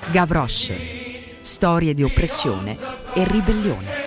Gavroche, storie di oppressione e ribellione.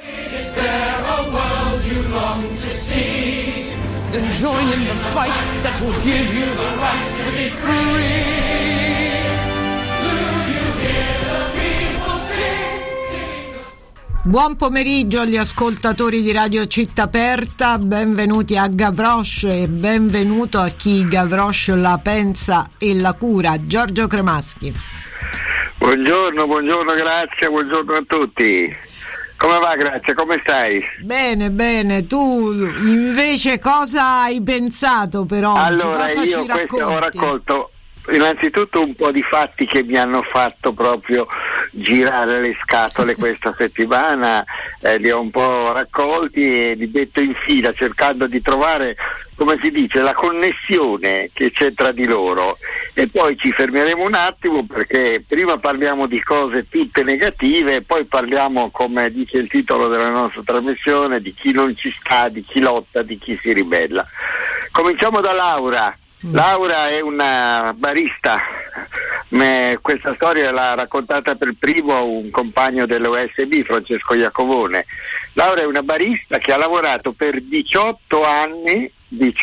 Buon pomeriggio agli ascoltatori di Radio Città Aperta, benvenuti a Gavroche e benvenuto a chi Gavroche la pensa e la cura, Giorgio Cremaschi. Buongiorno, grazie, buongiorno a tutti. Come va, grazie, come stai? Bene, tu invece cosa hai pensato per oggi? Allora, cosa io ho raccolto innanzitutto un po' di fatti che mi hanno fatto proprio girare le scatole questa settimana, li ho un po' raccolti e li metto in fila cercando di trovare, come si dice, la connessione che c'è tra di loro, e poi ci fermeremo un attimo perché prima parliamo di cose tutte negative e poi parliamo, come dice il titolo della nostra trasmissione, di chi non ci sta, di chi lotta, di chi si ribella. Cominciamo da Laura. Laura è una barista, questa storia l'ha raccontata per primo un compagno dell'OSB, Francesco Iacovone. Laura è una barista che ha lavorato per 18 anni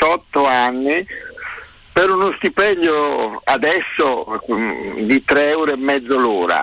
per uno stipendio adesso di 3,50 euro l'ora.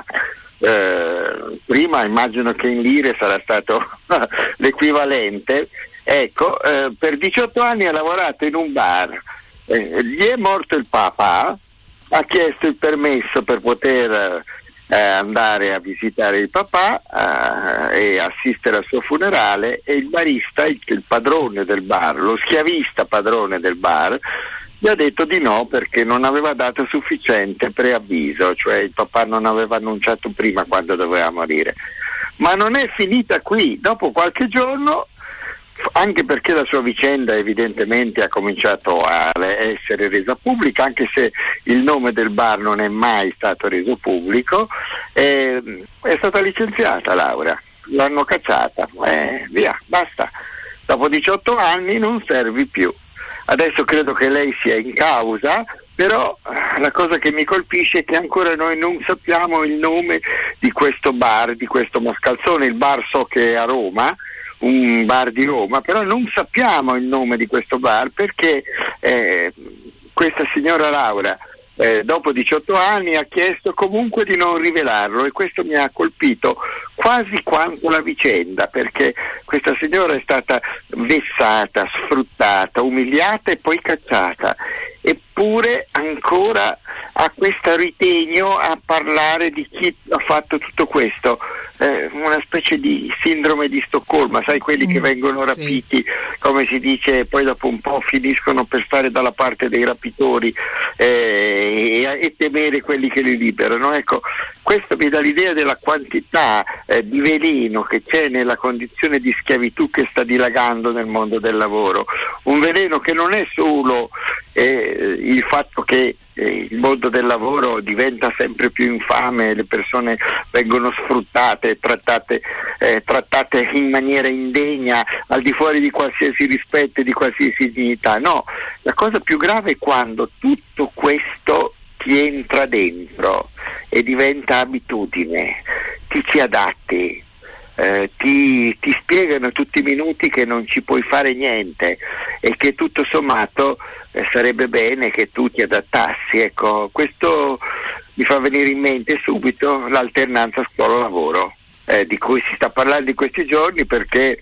Prima immagino che in lire sarà stato l'equivalente. Ecco, per 18 anni ha lavorato in un bar. Gli è morto il papà, ha chiesto il permesso per poter andare a visitare il papà e assistere al suo funerale, e il barista, il padrone del bar, lo schiavista padrone del bar, gli ha detto di no perché non aveva dato sufficiente preavviso, cioè il papà non aveva annunciato prima quando doveva morire. Ma non è finita qui. Dopo qualche giorno, anche perché la sua vicenda evidentemente ha cominciato a essere resa pubblica, anche se il nome del bar non è mai stato reso pubblico, è stata licenziata Laura, l'hanno cacciata, via, basta, dopo 18 anni non servi più. Adesso credo che lei sia in causa, però la cosa che mi colpisce è che ancora noi non sappiamo il nome di questo bar, di questo mascalzone. Il bar so che è a Roma, un bar di Roma, però non sappiamo il nome di questo bar perché questa signora Laura dopo 18 anni ha chiesto comunque di non rivelarlo, e questo mi ha colpito quasi quanto la vicenda, perché questa signora è stata vessata, sfruttata, umiliata e poi cacciata, eppure ancora ha questo ritegno a parlare di chi ha fatto tutto questo. Una specie di sindrome di Stoccolma, sai, quelli che vengono rapiti, sì, come si dice, poi dopo un po' finiscono per stare dalla parte dei rapitori e temere quelli che li liberano. Ecco, questo mi dà l'idea della quantità di veleno che c'è nella condizione di schiavitù che sta dilagando nel mondo del lavoro. Un veleno che non è solo il fatto che il mondo del lavoro diventa sempre più infame, le persone vengono sfruttate, trattate in maniera indegna, al di fuori di qualsiasi rispetto e di qualsiasi dignità. No, la cosa più grave è quando tutto questo ti entra dentro e diventa abitudine, ti ci adatti. Ti spiegano tutti i minuti che non ci puoi fare niente e che tutto sommato sarebbe bene che tu ti adattassi. Ecco, questo mi fa venire in mente subito l'alternanza scuola-lavoro, di cui si sta parlando in questi giorni, perché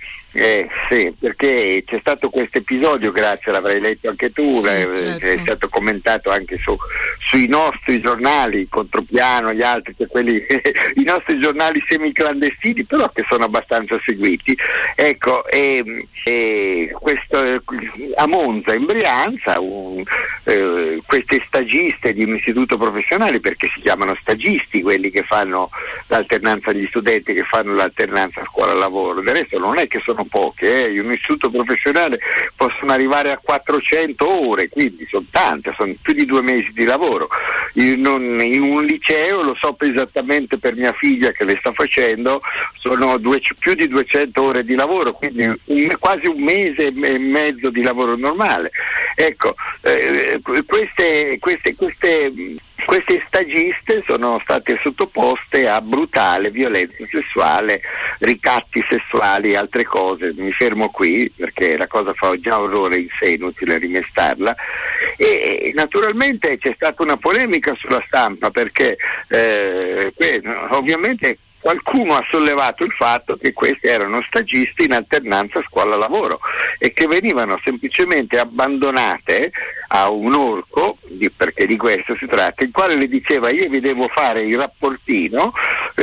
perché c'è stato questo episodio, grazie, l'avrai letto anche tu, sì, certo, è stato commentato anche sui nostri giornali, Contropiano, gli altri, cioè quelli i nostri giornali semiclandestini, però che sono abbastanza seguiti. Ecco, questo a Monza, in Brianza, queste stagiste di un istituto professionale, perché si chiamano stagisti quelli che fanno l'alternanza agli studenti, che fanno l'alternanza scuola-lavoro, del resto non è che sono poche, in un istituto professionale possono arrivare a 400 ore, quindi sono tante, sono più di 2 mesi di lavoro. In un liceo, lo so esattamente per mia figlia che le sta facendo, sono più di 200 ore di lavoro, quindi quasi un mese e mezzo di lavoro normale. Ecco, queste queste stagiste sono state sottoposte a brutale violenza sessuale, ricatti sessuali e altre cose. Mi fermo qui perché la cosa fa già orrore in sé, inutile rimestarla. E naturalmente c'è stata una polemica sulla stampa perché ovviamente qualcuno ha sollevato il fatto che questi erano stagisti in alternanza scuola-lavoro e che venivano semplicemente abbandonate a un orco, perché di questo si tratta, il quale le diceva: io vi devo fare il rapportino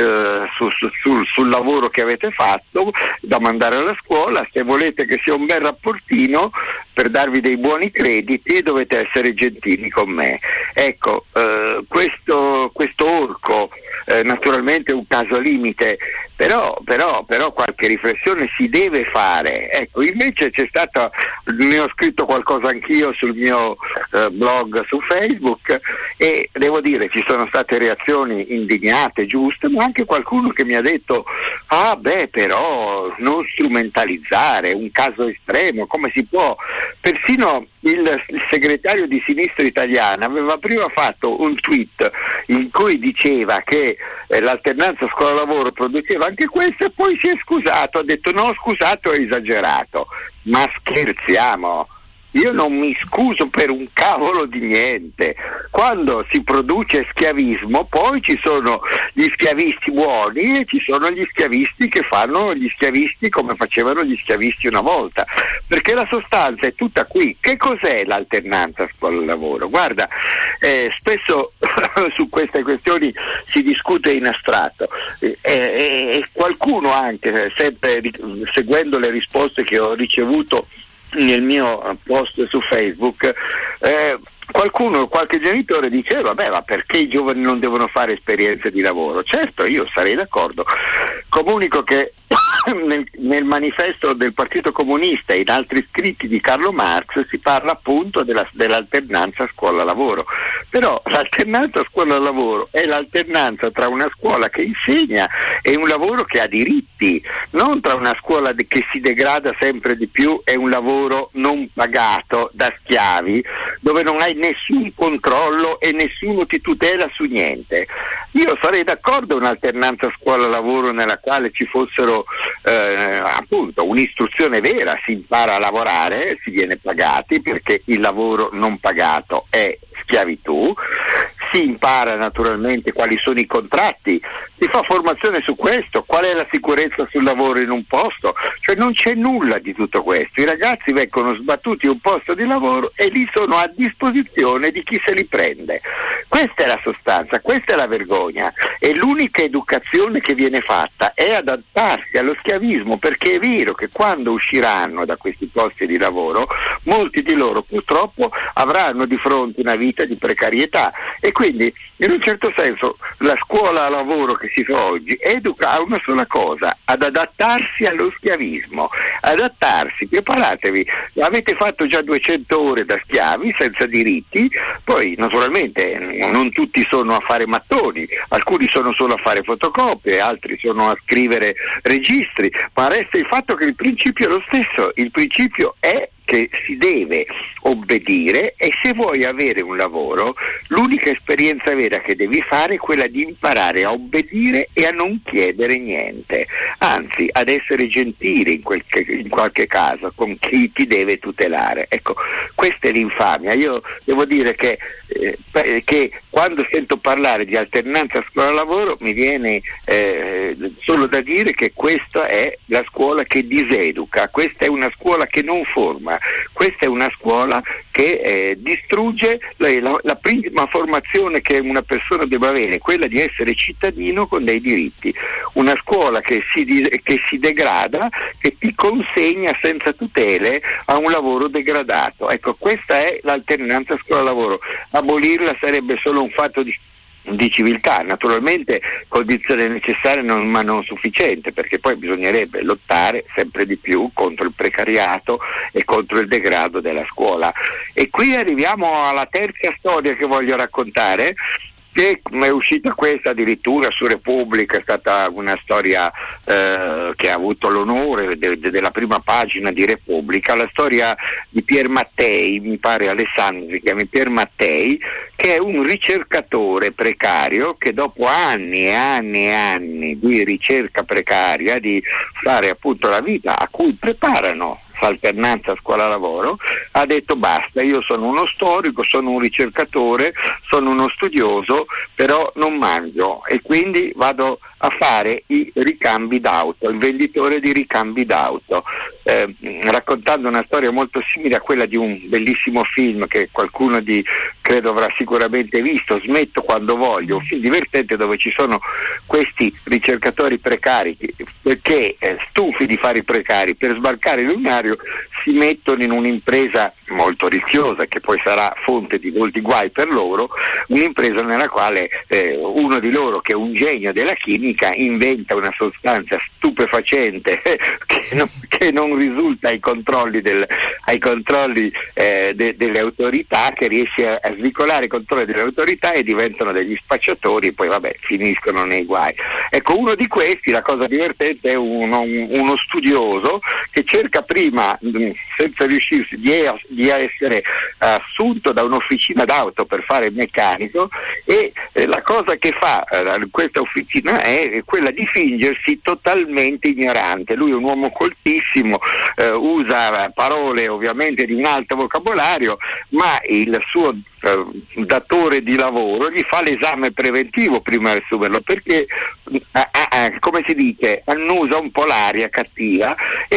sul lavoro che avete fatto da mandare alla scuola, se volete che sia un bel rapportino per darvi dei buoni crediti dovete essere gentili con me. Ecco, questo orco naturalmente è un caso limite, però qualche riflessione si deve fare. Ecco, invece c'è stata, ne ho scritto qualcosa anch'io sul mio blog su Facebook e devo dire ci sono state reazioni indignate, giuste, ma anche qualcuno che mi ha detto: ah beh, però non strumentalizzare un caso estremo, come si può? Persino il segretario di Sinistra Italiana aveva prima fatto un tweet in cui diceva che l'alternanza scuola-lavoro produceva anche questo e poi si è scusato, ha detto no, scusato, è esagerato. Ma scherziamo? Io non mi scuso per un cavolo di niente. Quando si produce schiavismo poi ci sono gli schiavisti buoni e ci sono gli schiavisti che fanno gli schiavisti come facevano gli schiavisti una volta, perché la sostanza è tutta qui. Che cos'è l'alternanza scuola-lavoro? Guarda, spesso su queste questioni si discute in astratto e qualcuno anche, sempre seguendo le risposte che ho ricevuto nel mio post su Facebook, qualche genitore diceva: vabbè, ma perché i giovani non devono fare esperienze di lavoro? Certo, io sarei d'accordo. Comunico che nel manifesto del Partito Comunista e in altri scritti di Carlo Marx si parla appunto dell'alternanza scuola-lavoro, però l'alternanza scuola-lavoro è l'alternanza tra una scuola che insegna e un lavoro che ha diritti, non tra una scuola che si degrada sempre di più e un lavoro non pagato da schiavi dove non hai nessun controllo e nessuno ti tutela su niente. Io sarei d'accordo un'alternanza scuola-lavoro nella quale ci fossero appunto un'istruzione vera, si impara a lavorare, si viene pagati perché il lavoro non pagato è schiavitù, si impara naturalmente quali sono i contratti, si fa formazione su questo, qual è la sicurezza sul lavoro in un posto, cioè non c'è nulla di tutto questo. I ragazzi vengono sbattuti un posto di lavoro e lì sono a disposizione di chi se li prende. Questa è la sostanza, questa è la vergogna, e l'unica educazione che viene fatta è adattarsi allo schiavismo, perché è vero che quando usciranno da questi posti di lavoro molti di loro purtroppo avranno di fronte una vita di precarietà e quindi in un certo senso la scuola lavoro che si fa oggi educa a una sola cosa: ad adattarsi allo schiavismo. Adattarsi, preparatevi, avete fatto già 200 ore da schiavi senza diritti, poi naturalmente non tutti sono a fare mattoni, alcuni sono solo a fare fotocopie, altri sono a scrivere registri, ma resta il fatto che il principio è lo stesso, il principio è che si deve obbedire e se vuoi avere un lavoro l'unica esperienza vera che devi fare è quella di imparare a obbedire e a non chiedere niente, anzi ad essere gentile in qualche caso con chi ti deve tutelare. Ecco, questa è l'infamia. Io devo dire che quando sento parlare di alternanza scuola-lavoro mi viene solo da dire che questa è la scuola che diseduca, questa è una scuola che non forma, questa è una scuola che distrugge la prima formazione che una persona deve avere, quella di essere cittadino con dei diritti. Una scuola che si degrada, che ti consegna senza tutele a un lavoro degradato. Ecco, questa è l'alternanza scuola-lavoro. Abolirla sarebbe solo un fatto di civiltà, naturalmente condizione necessaria ma non sufficiente, perché poi bisognerebbe lottare sempre di più contro il precariato e contro il degrado della scuola. E qui arriviamo alla terza storia che voglio raccontare, che è uscita questa addirittura su Repubblica, è stata una storia che ha avuto l'onore della prima pagina di Repubblica, la storia di Pier Mattei, mi pare Alessandro si chiama Pier Mattei, che è un ricercatore precario che dopo anni e anni e anni di ricerca precaria, di fare appunto la vita a cui preparano alternanza scuola-lavoro, ha detto basta, io sono uno storico, sono un ricercatore, sono uno studioso, però non mangio e quindi vado a fare i ricambi d'auto, il venditore di ricambi d'auto, raccontando una storia molto simile a quella di un bellissimo film che qualcuno di credo avrà sicuramente visto, Smetto quando voglio, un film divertente dove ci sono questi ricercatori precari che stufi di fare i precari per sbarcare il lunario si mettono in un'impresa molto rischiosa che poi sarà fonte di molti guai per loro, un'impresa nella quale uno di loro, che è un genio della chimica, inventa una sostanza stupefacente che non risulta ai controlli delle autorità, che riesce a svicolare i controlli delle autorità e diventano degli spacciatori e poi finiscono nei guai. Ecco, uno di questi, la cosa divertente, è uno studioso che cerca prima, senza riuscirsi, di essere assunto da un'officina d'auto per fare il meccanico e la cosa che fa questa officina è quella di fingersi totalmente ignorante. Lui è un uomo coltissimo, usa parole ovviamente di un alto vocabolario, ma il suo datore di lavoro gli fa l'esame preventivo prima di assumerlo, perché come si dice, annusa un po' l'aria cattiva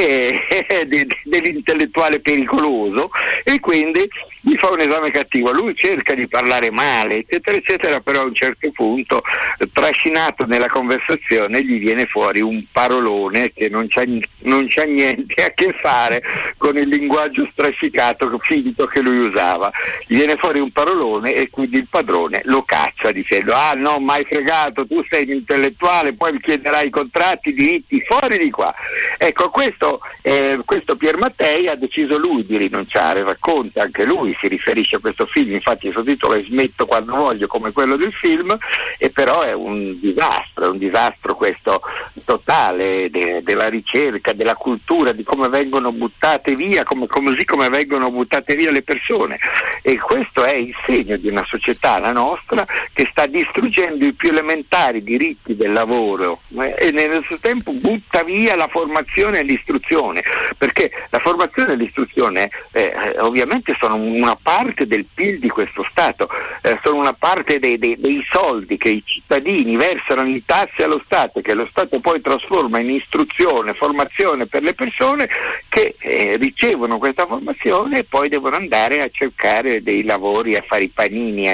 dell'intellettuale pericoloso e quindi gli fa un esame cattivo. Lui cerca di parlare male eccetera eccetera, però a un certo punto, trascinato nella conversazione, gli viene fuori un parolone che non c'ha niente a che fare con il linguaggio strascicato finto che lui usava. Gli viene fuori un parolone e quindi il padrone lo caccia dicendo: ah no, mai fregato, tu sei un intellettuale, poi mi chiederai i contratti, i diritti, fuori di qua. Ecco, questo Pier Mattei ha deciso lui di rinunciare, racconta anche lui, si riferisce a questo film, infatti il sottotitolo è Smetto quando voglio, come quello del film, e però è un disastro questo totale della ricerca, della cultura, di come vengono buttate via, così come vengono buttate via le persone, e questo è il segno di una società, la nostra, che sta distruggendo i più elementari diritti del lavoro e nello stesso tempo butta via la formazione e l'istruzione, perché la formazione e l'istruzione ovviamente sono una parte del PIL di questo Stato, sono una parte dei soldi che i cittadini versano in tasse allo Stato, che lo Stato poi trasforma in istruzione, formazione per le persone che ricevono questa formazione e poi devono andare a cercare dei lavori, a fare i panini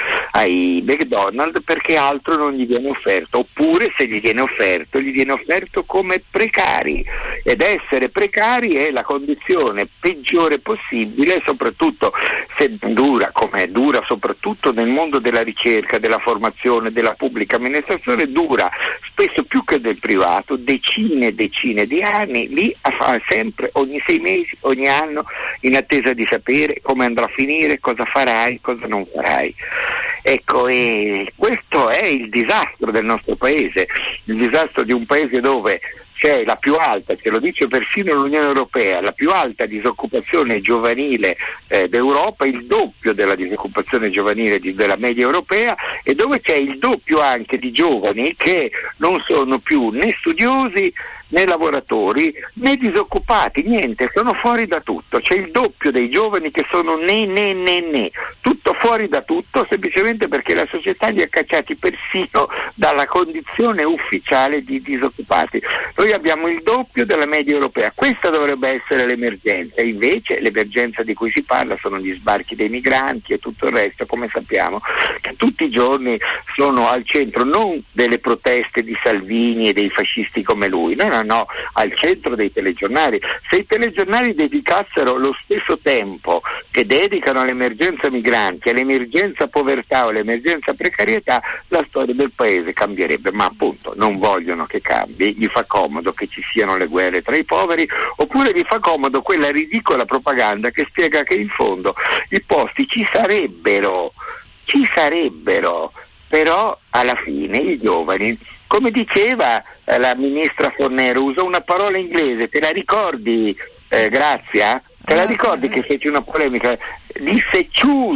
ai McDonald's, perché altro non gli viene offerto, oppure se gli viene offerto come precari, ed essere precari è la condizione peggiore possibile, soprattutto se dura, come dura soprattutto nel mondo della ricerca, della formazione, della pubblica amministrazione, dura spesso più che del privato, decine e decine di anni, lì sempre, ogni 6 mesi, ogni anno, in attesa di sapere come andrà a finire, cosa farai, cosa non farai. Ecco, e questo è il disastro del nostro paese, il disastro di un paese dove c'è la più alta, ce lo dice persino l'Unione Europea, la più alta disoccupazione giovanile d'Europa, il doppio della disoccupazione giovanile della media europea, e dove c'è il doppio anche di giovani che non sono più né studiosi né lavoratori né disoccupati, niente, sono fuori da tutto. C'è il doppio dei giovani che sono né, tutto fuori da tutto, semplicemente perché la società li ha cacciati persino dalla condizione ufficiale di disoccupati. Noi abbiamo il doppio della media europea, questa dovrebbe essere l'emergenza, invece l'emergenza di cui si parla sono gli sbarchi dei migranti e tutto il resto, come sappiamo, che tutti i giorni sono al centro non delle proteste di Salvini e dei fascisti come lui, no, al centro dei telegiornali. Se i telegiornali dedicassero lo stesso tempo che dedicano all'emergenza migranti, all'emergenza povertà o all'emergenza precarietà, la storia del paese cambierebbe, ma appunto non vogliono che cambi, gli fa comodo che ci siano le guerre tra i poveri, oppure gli fa comodo quella ridicola propaganda che spiega che in fondo i posti ci sarebbero, però alla fine i giovani, come diceva la ministra Fornero, usò una parola inglese, te la ricordi, Grazia? Te la ricordi che fece una polemica? Disse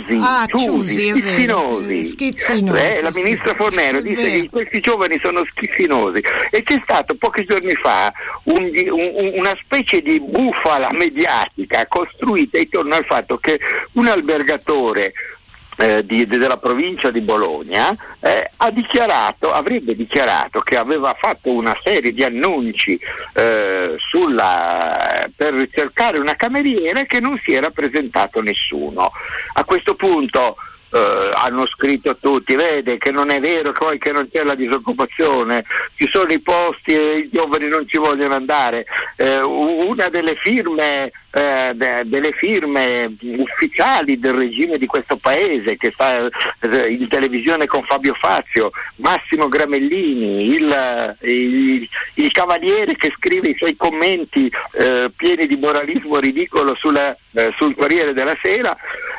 schizzinosi. La ministra Fornero disse che questi giovani sono schizzinosi, e c'è stato pochi giorni fa una specie di bufala mediatica costruita intorno al fatto che un albergatore della provincia di Bologna avrebbe dichiarato che aveva fatto una serie di annunci per cercare una cameriera, che non si era presentato nessuno. A questo punto hanno scritto tutti: vede che non è vero che non c'è la disoccupazione, ci sono i posti e i giovani non ci vogliono andare. Una delle firme ufficiali del regime di questo paese, che sta in televisione con Fabio Fazio, Massimo Gramellini, il cavaliere che scrive i suoi commenti pieni di moralismo ridicolo sul Corriere della Sera.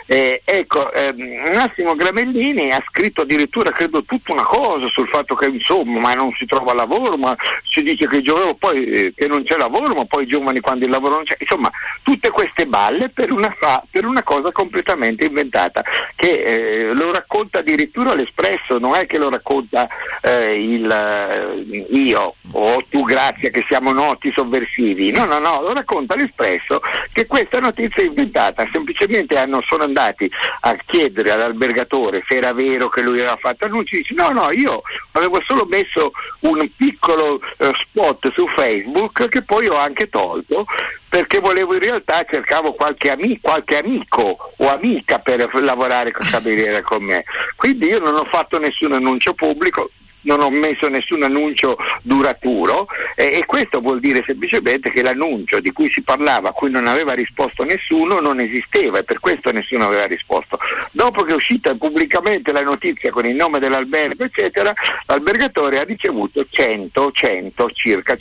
Massimo Gramellini ha scritto addirittura, credo, tutta una cosa sul fatto che ma non si trova lavoro, ma si dice che poi che non c'è lavoro, ma poi i giovani quando il lavoro non c'è, insomma tutte queste balle per una cosa completamente inventata, che lo racconta addirittura l'Espresso, non è che lo racconta io o tu, Grazia, che siamo noti sovversivi, no, lo racconta l'Espresso, che questa notizia è inventata. Semplicemente sono andati a chiedere all'albergatore se era vero che lui aveva fatto annunci, dice no, io avevo solo messo un piccolo spot su Facebook, che poi ho anche tolto, perché in realtà cercavo qualche amico o amica per lavorare con cameriera con me. Quindi io non ho fatto nessun annuncio pubblico, non ho messo nessun annuncio duraturo, e questo vuol dire semplicemente che l'annuncio di cui si parlava, a cui non aveva risposto nessuno, non esisteva, e per questo nessuno aveva risposto. Dopo che è uscita pubblicamente la notizia con il nome dell'albergo eccetera, l'albergatore ha ricevuto circa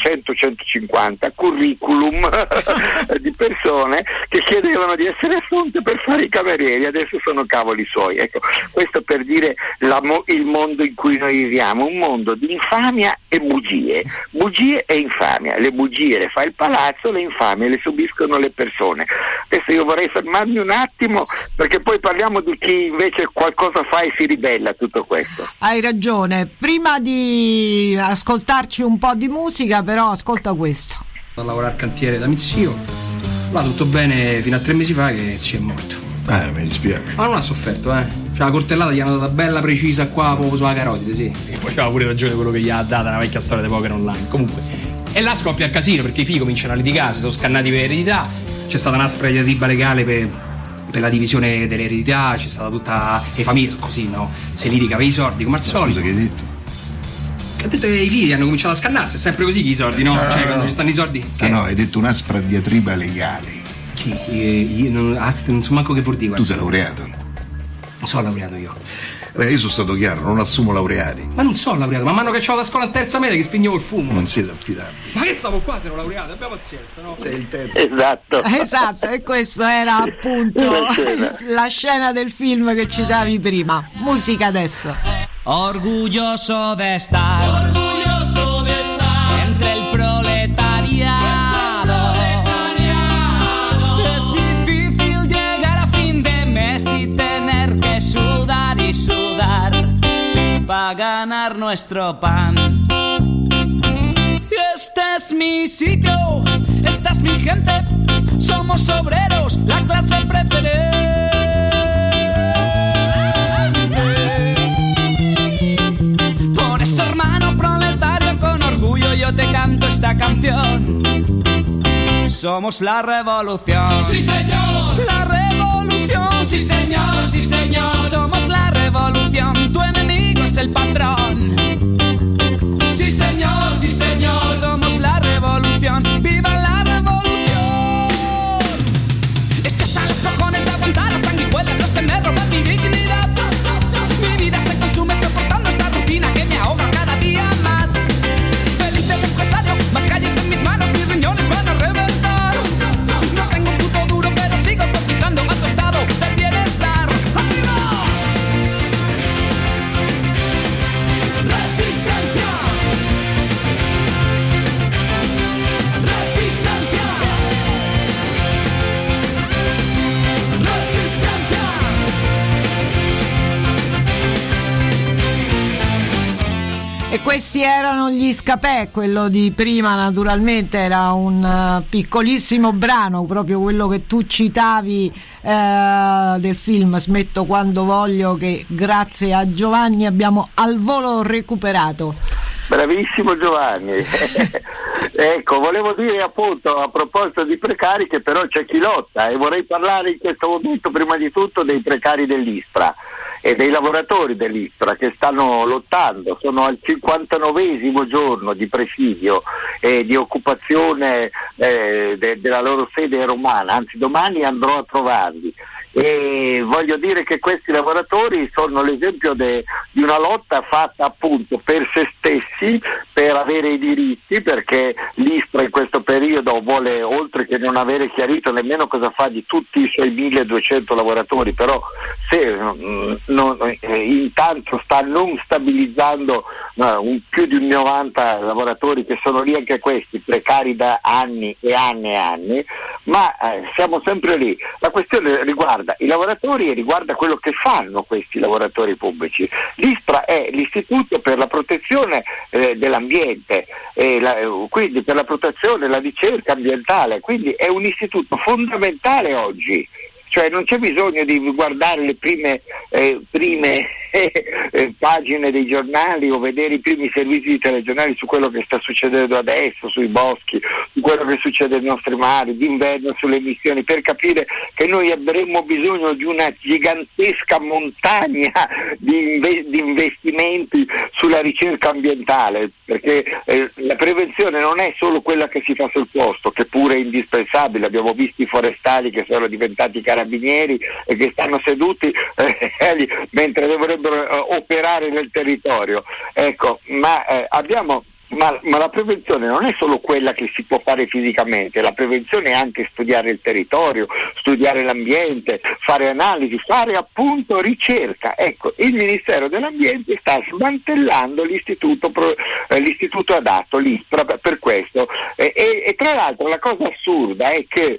150 curriculum di persone che chiedevano di essere assunte per fare i camerieri. Adesso sono cavoli suoi. Ecco, questo per dire il mondo in cui noi viviamo, un mondo di infamia e bugie e infamia. Le bugie le fa il palazzo, le infamie le subiscono le persone. Adesso io vorrei fermarmi un attimo, perché poi parliamo di chi invece qualcosa fa e si ribella a tutto questo. Hai ragione. Prima di ascoltarci un po' di musica, però ascolta questo. A lavorare al cantiere da mio zio, va tutto bene fino a 3 mesi fa che si è morto. Mi dispiace. Ma non ha sofferto, Cioè la coltellata gli hanno data bella precisa qua, proprio sulla carotide, sì. E poi c'aveva pure ragione quello che gli ha data una vecchia storia di poker online. Comunque, e là scoppia il casino, perché i figli cominciano a litigare, si sono scannati per eredità. C'è stata un'aspra diatriba legale per la divisione delle eredità, c'è stata tutta. Le famiglie sono così, no? Se litiga per i soldi, come al solito. Scusa, che hai detto? Che ha detto che i figli hanno cominciato a scannarsi, è sempre così che i soldi, no? Quando ci stanno i soldi. No, hai detto un'aspra diatriba legale. Chi? Io non so manco che vuol dire. Tu sei laureato? Non sono laureato io. Io sono stato chiaro, non assumo laureati. Ma non sono laureato, man mano che c'ho la scuola in terza media che spegnevo il fumo. Non siete affidabili. Ma che stavo qua se ero laureato? Abbiamo pazienza, no? Sei il terzo. Esatto, e questo era appunto la scena del film che citavi prima. Musica adesso. Orgulloso de estar entre el proletariado. Es difícil llegar a fin de mes y tener que sudar y sudar para ganar nuestro pan. Este es mi sitio, esta es mi gente, somos obreros, la clase preferente. Por eso, hermano proletario, con orgullo yo te canto esta canción. Somos la revolución. ¡Sí, señor! La revolución. ¡Sí, señor! ¡Sí, señor! Somos la revolución. Tu enemigo es el patrón. ¡Sí, señor! ¡Sí, señor! Somos la revolución. ¡Viva la revolución! Es que hasta los cojones de aguantar a sanguijuelas los que me roban mi dignidad. Mi vida se consume soportando esta rutina que me ahoga cada día más. Feliz el empresario, más calles en mis manos, mis riñones van a reventar. No tengo un puto duro, pero sigo cotizando a tu estado del bienestar. ¡Arriba! E questi erano gli Scapè, quello di prima naturalmente era un piccolissimo brano, proprio quello che tu citavi del film Smetto quando voglio, che grazie a Giovanni abbiamo al volo recuperato. Bravissimo Giovanni. Ecco, volevo dire appunto a proposito di precari che però c'è chi lotta, e vorrei parlare in questo momento prima di tutto dei precari dell'ISPRA e dei lavoratori dell'ISPRA che stanno lottando. Sono al 59esimo giorno di presidio e di occupazione della loro sede romana, anzi domani andrò a trovarli. E voglio dire che questi lavoratori sono l'esempio di una lotta fatta appunto per se stessi, per avere i diritti, perché l'ISPRA in questo periodo vuole, oltre che non avere chiarito nemmeno cosa fa di tutti i suoi 1200 lavoratori, però intanto sta non stabilizzando più di 90 lavoratori che sono lì, anche questi precari da anni e anni e anni, ma siamo sempre lì. La questione riguarda i lavoratori e riguarda quello che fanno questi lavoratori pubblici. L'ISPRA è l'istituto per la protezione dell'ambiente, quindi per la protezione e la ricerca ambientale, quindi è un istituto fondamentale oggi. Cioè non c'è bisogno di guardare le prime pagine dei giornali o vedere i primi servizi di telegiornali su quello che sta succedendo adesso sui boschi, su quello che succede ai nostri mari, d'inverno sulle emissioni, per capire che noi avremmo bisogno di una gigantesca montagna di investimenti sulla ricerca ambientale, perché la prevenzione non è solo quella che si fa sul posto, che pure è indispensabile. Abbiamo visto i forestali che sono diventati carabinieri e che stanno seduti mentre dovrebbero operare nel territorio. Ecco, ma la prevenzione non è solo quella che si può fare fisicamente, la prevenzione è anche studiare il territorio, studiare l'ambiente, fare analisi, fare appunto ricerca. Ecco, il Ministero dell'Ambiente sta smantellando l'istituto adatto, l'ISPRA, per questo. E tra l'altro la cosa assurda è che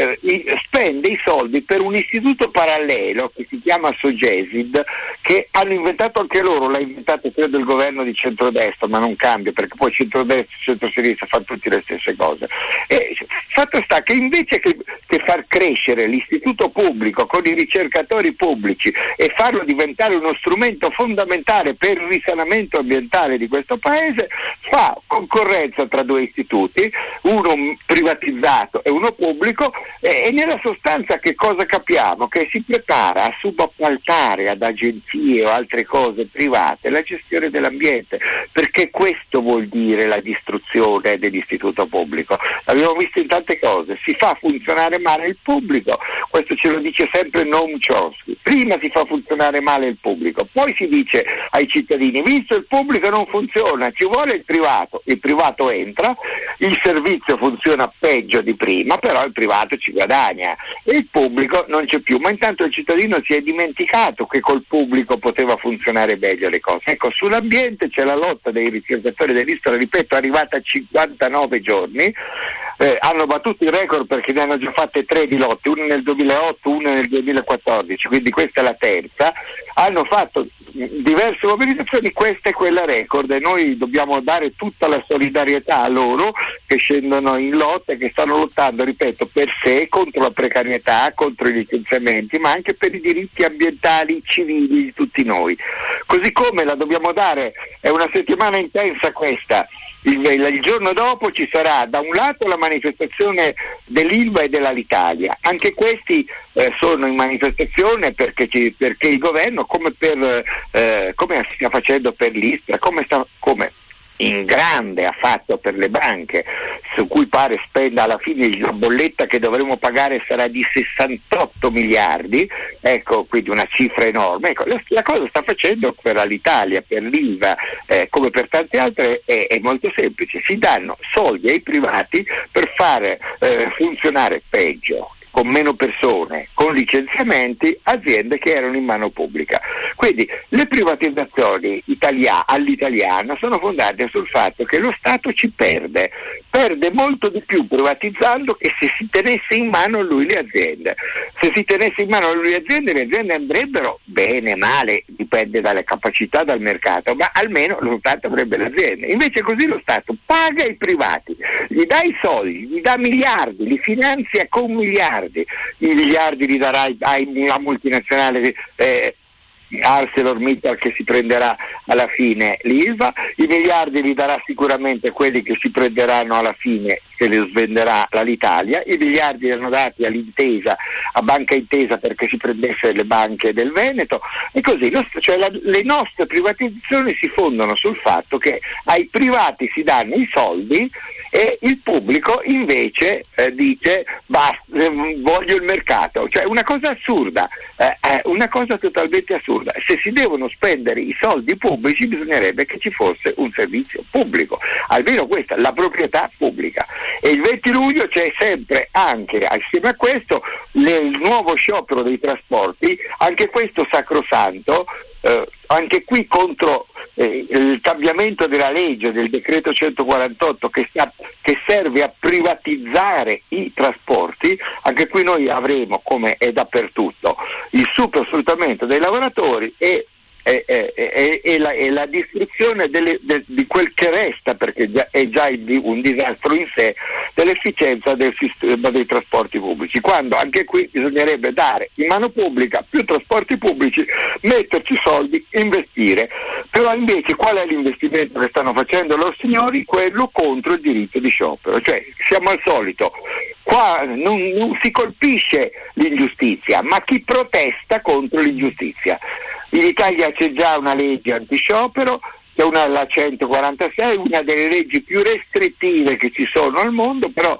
spende i soldi per un istituto parallelo che si chiama Sogesid, che hanno inventato anche loro, l'ha inventato credo il governo di centrodestra, ma non cambia, perché poi centrodestra e centrosinistra fanno tutti le stesse cose. E fatto sta che invece che far crescere l'istituto pubblico con i ricercatori pubblici e farlo diventare uno strumento fondamentale per il risanamento ambientale di questo paese, fa concorrenza tra due istituti, uno privatizzato e uno pubblico, e nella sostanza che cosa capiamo? Che si prepara a subappaltare ad agenzie o altre cose private la gestione dell'ambiente, perché questo vuol dire la distruzione dell'istituto pubblico. L'abbiamo visto in tante cose, si fa funzionare male il pubblico, questo ce lo dice sempre Noam Chomsky. Prima si fa funzionare male il pubblico, poi si dice ai cittadini: visto il pubblico non funziona, ci vuole il privato entra, il servizio funziona peggio di prima, però il privato ci guadagna e il pubblico non c'è più. Ma intanto il cittadino si è dimenticato che col pubblico poteva funzionare meglio le cose. Ecco, sull'ambiente c'è la lotta dei ricercatori dell'ISPRA, ripeto, è arrivata a 59 giorni, hanno battuto il record perché ne hanno già fatte 3 di lotte, una nel 2008, una nel 2014, quindi questa è la terza. Hanno fatto diverse mobilitazioni, questa è quella record, e noi dobbiamo dare tutta la solidarietà a loro che scendono in lotta e che stanno lottando, ripeto, per sé, contro la precarietà, contro i licenziamenti, ma anche per i diritti ambientali civili di tutti noi. Così come la dobbiamo dare, è una settimana intensa questa. Il giorno dopo ci sarà da un lato la manifestazione dell'Ilva e dell'Alitalia, anche questi sono in manifestazione perché il governo, come sta facendo per l'ISPRA, come in grande ha fatto per le banche, su cui pare spenda alla fine la bolletta che dovremo pagare sarà di 68 miliardi, ecco, quindi una cifra enorme. Ecco, la cosa sta facendo per l'Italia, per l'Ilva, come per tante altre, è molto semplice: si danno soldi ai privati per fare funzionare peggio con meno persone, con licenziamenti, aziende che erano in mano pubblica. Quindi le privatizzazioni all'italiana sono fondate sul fatto che lo Stato ci perde molto di più privatizzando che se si tenesse in mano lui le aziende. Se si tenesse in mano lui le aziende andrebbero bene, male, dipende dalle capacità, dal mercato, ma almeno lo Stato avrebbe le aziende. Invece così lo Stato paga i privati, gli dà i soldi, gli dà miliardi, li finanzia con miliardi. I miliardi li darà alla multinazionale ArcelorMittal che si prenderà alla fine l'Ilva, i miliardi li darà sicuramente quelli che si prenderanno alla fine se li svenderà l'Alitalia, i miliardi erano dati all'Intesa, a Banca Intesa perché si prendesse le banche del Veneto e così, le nostre privatizzazioni si fondano sul fatto che ai privati si danno i soldi e il pubblico invece dice basta, voglio il mercato, cioè una cosa assurda, una cosa totalmente assurda. Se si devono spendere i soldi pubblici bisognerebbe che ci fosse un servizio pubblico, almeno questa, la proprietà pubblica. E il 20 luglio c'è sempre anche assieme a questo il nuovo sciopero dei trasporti, anche questo sacrosanto, anche qui contro il cambiamento della legge del decreto 148 che serve a privatizzare i trasporti. Anche qui noi avremo, come è dappertutto, il super sfruttamento dei lavoratori e la distruzione di quel che resta, perché è già un disastro in sé, dell'efficienza del sistema dei trasporti pubblici, quando anche qui bisognerebbe dare in mano pubblica più trasporti pubblici, metterci soldi, investire. Però invece qual è l'investimento che stanno facendo loro signori? Quello contro il diritto di sciopero, cioè siamo al solito. Qua non si colpisce l'ingiustizia, ma chi protesta contro l'ingiustizia. In Italia c'è già una legge antisciopero, c'è la 146, una delle leggi più restrittive che ci sono al mondo, però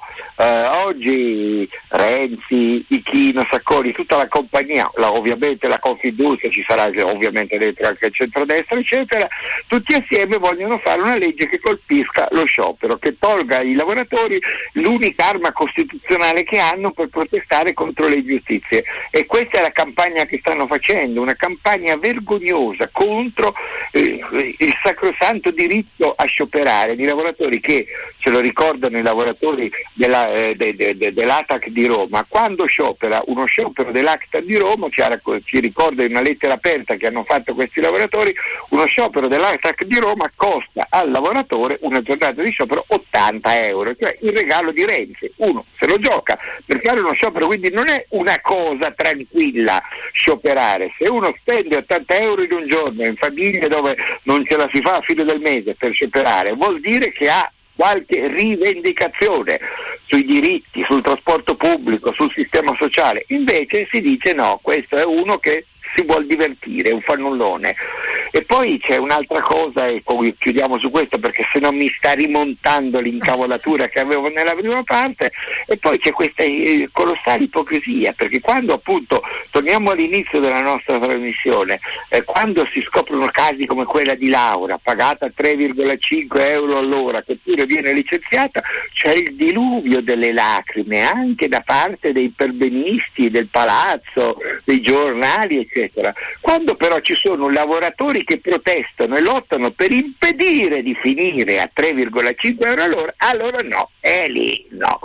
oggi Renzi, Ichino, Sacconi, tutta la compagnia, ovviamente la Confindustria, ci sarà ovviamente dentro anche il centrodestra, eccetera, tutti assieme vogliono fare una legge che colpisca lo sciopero, che tolga ai lavoratori l'unica arma costituzionale che hanno per protestare contro le ingiustizie. E questa è la campagna che stanno facendo, una campagna vergognosa contro il sacrosanto diritto a scioperare di lavoratori che, ce lo ricordano i lavoratori dell'ATAC di Roma, quando sciopera uno sciopero dell'ATAC di Roma, ci ricorda in una lettera aperta che hanno fatto questi lavoratori, uno sciopero dell'ATAC di Roma costa al lavoratore una giornata di sciopero 80 euro, cioè il regalo di Renzi. Uno se lo gioca per fare uno sciopero, quindi non è una cosa tranquilla scioperare. Se uno spende 80 euro in un giorno in famiglie dove non ce la si fa a fine del mese per scioperare, vuol dire che ha qualche rivendicazione sui diritti, sul trasporto pubblico, sul sistema sociale. Invece si dice no, questo è uno che si vuol divertire, è un fannullone. E poi c'è un'altra cosa, e poi chiudiamo su questo perché se no mi sta rimontando l'incavolatura che avevo nella prima parte, e poi c'è questa colossale ipocrisia, perché quando appunto torniamo all'inizio della nostra trasmissione, quando si scoprono casi come quella di Laura, pagata 3,5 euro all'ora, che pure viene licenziata, c'è il diluvio delle lacrime anche da parte dei perbenisti, del palazzo, dei giornali, eccetera. Quando però ci sono lavoratori che protestano e lottano per impedire di finire a 3,5 euro all'ora, allora no, è lì no.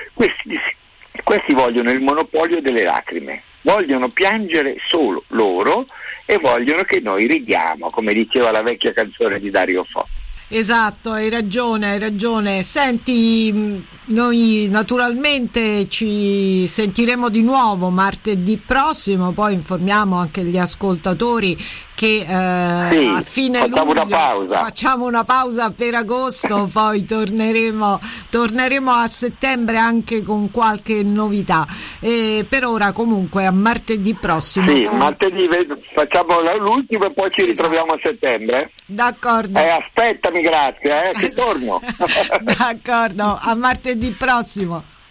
Questi vogliono il monopolio delle lacrime, vogliono piangere solo loro e vogliono che noi ridiamo, come diceva la vecchia canzone di Dario Fo. Esatto, hai ragione. Senti, noi naturalmente ci sentiremo di nuovo martedì prossimo, poi informiamo anche gli ascoltatori che a fine luglio facciamo una pausa per agosto, poi torneremo a settembre anche con qualche novità. Per ora comunque a martedì prossimo. Sì, martedì facciamo l'ultimo e poi ci ritroviamo a settembre. D'accordo. Aspettami, grazie, che torno. D'accordo, a martedì prossimo.